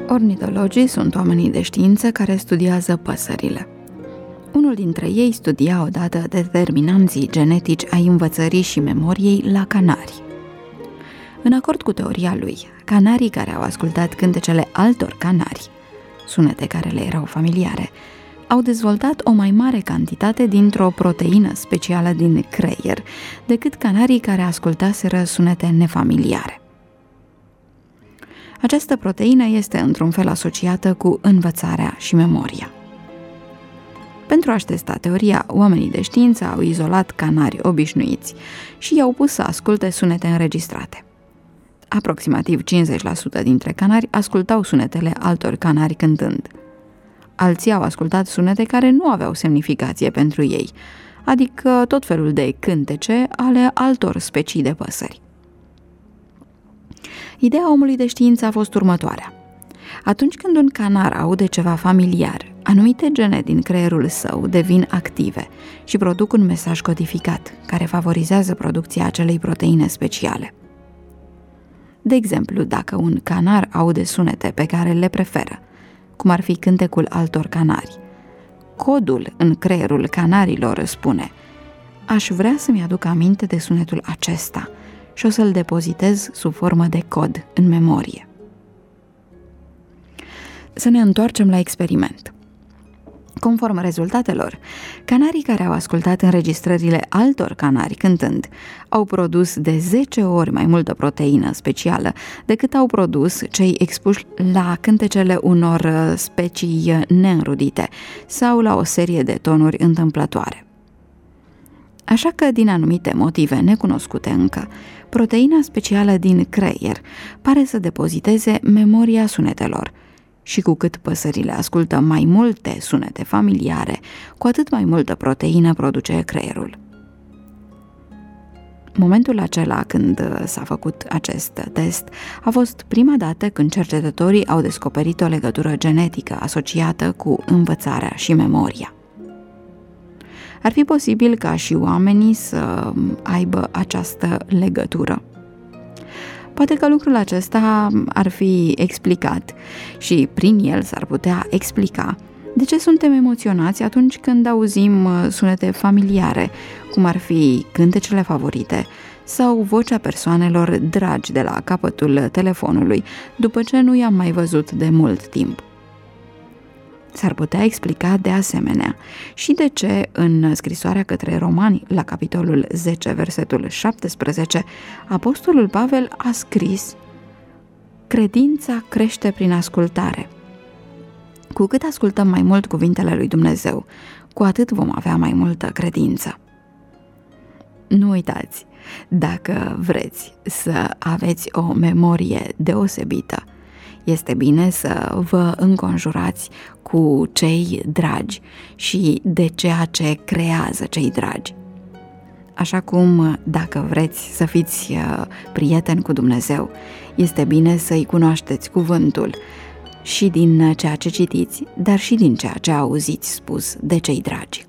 Ornitologii sunt oamenii de știință care studiază păsările. Unul dintre ei studia odată determinanții genetici ai învățării și memoriei la canari. În acord cu teoria lui, canarii care au ascultat cântecele altor canari, sunete care le erau familiare, au dezvoltat o mai mare cantitate dintr-o proteină specială din creier decât canarii care ascultaseră sunete nefamiliare. Această proteină este într-un fel asociată cu învățarea și memoria. Pentru a-și testa teoria, oamenii de știință au izolat canari obișnuiți și i-au pus să asculte sunete înregistrate. Aproximativ 50% dintre canari ascultau sunetele altor canari cântând. Alții au ascultat sunete care nu aveau semnificație pentru ei, adică tot felul de cântece ale altor specii de păsări. Ideea omului de știință a fost următoarea. Atunci când un canar aude ceva familiar, anumite gene din creierul său devin active și produc un mesaj codificat, care favorizează producția acelei proteine speciale. De exemplu, dacă un canar aude sunete pe care le preferă, cum ar fi cântecul altor canari, codul în creierul canarilor spune: aș vrea să-mi aduc aminte de sunetul acesta și o să-l depozitez sub formă de cod în memorie. Să ne întoarcem la experiment. Conform rezultatelor, canarii care au ascultat înregistrările altor canari cântând au produs de 10 ori mai multă proteină specială decât au produs cei expuși la cântecele unor specii neînrudite sau la o serie de tonuri întâmplătoare. Așa că, din anumite motive necunoscute încă, proteina specială din creier pare să depoziteze memoria sunetelor, și cu cât păsările ascultă mai multe sunete familiare, cu atât mai multă proteină produce creierul. Momentul acela când s-a făcut acest test a fost prima dată când cercetătorii au descoperit o legătură genetică asociată cu învățarea și memoria. Ar fi posibil ca și oamenii să aibă această legătură. Poate că lucrul acesta ar fi explicat și prin el s-ar putea explica de ce suntem emoționați atunci când auzim sunete familiare, cum ar fi cântecele favorite sau vocea persoanelor dragi de la capătul telefonului, după ce nu i-am mai văzut de mult timp. S-ar putea explica de asemenea și de ce în scrisoarea către Romani, la capitolul 10, versetul 17, apostolul Pavel a scris: credința crește prin ascultare. Cu cât ascultăm mai mult cuvintele lui Dumnezeu, cu atât vom avea mai multă credință. Nu uitați, dacă vreți să aveți o memorie deosebită, este bine să vă înconjurați cu cei dragi și de ceea ce creează cei dragi. Așa cum, dacă vreți să fiți prieteni cu Dumnezeu, este bine să-i cunoașteți cuvântul și din ceea ce citiți, dar și din ceea ce auziți spus de cei dragi.